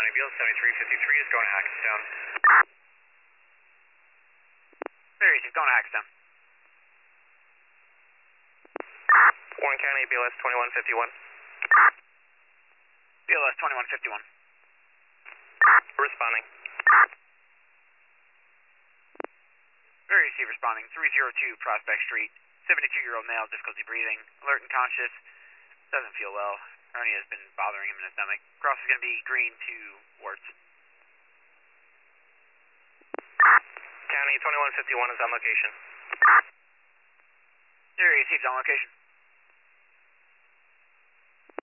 County Beal 7353 is going to Hackettstown. Very easy, going to Hackettstown. Warren County BLS 2151. BLS 2151. Responding. Very easy responding. 302 Prospect Street. 72-year-old male, difficulty breathing, alert and conscious, doesn't feel well. Hernia has been bothering him in his stomach. Cross is going to be green to warts. County 2151 is on location. Area 6 on location.